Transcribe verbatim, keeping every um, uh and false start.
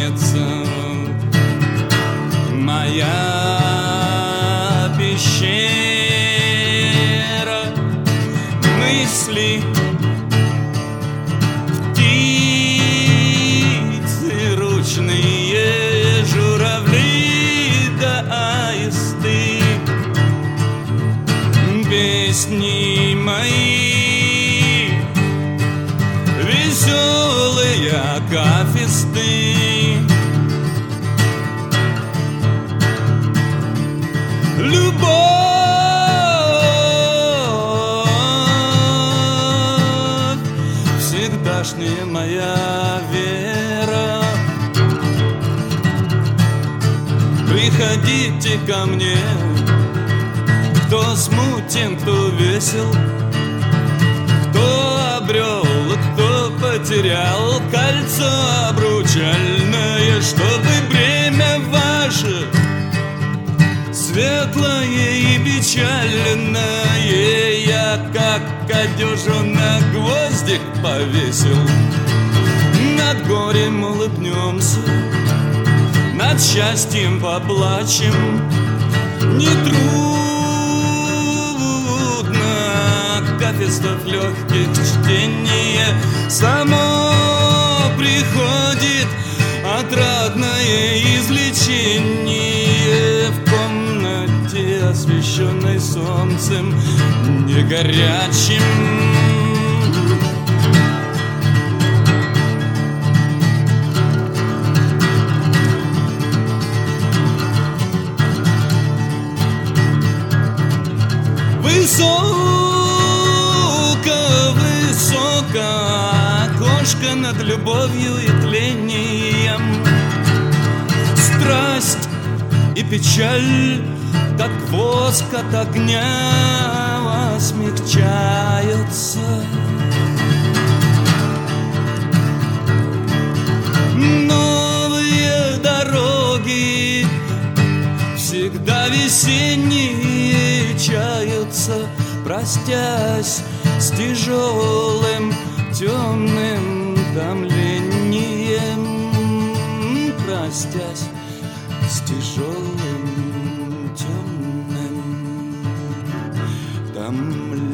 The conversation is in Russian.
лестница, моя пещера, мысли птицы ручные, журавли да аисты, песни мои, веселые акафисты. Любовь, всегдашняя моя вера. Приходите ко мне, кто смутен, кто весел, кто обрел, кто потерял кольцо обручальное, чтобы бремя ваше светлое и печальное я, как одежу на гвоздик повесил. Над горем улыбнемся, над счастьем поплачем. Нетрудно, акафистов легких чтение само приходит, отрадное излечение в комнате, освещенной солнцем не горячим. Высоко, высоко окошко над любовью и тлением. Страсть и печаль, как воск от огня, смягчаются. Новые дороги всегда весенние чаются, простясь с тяжелым темным томлением, простясь с тяжелым темным томлением.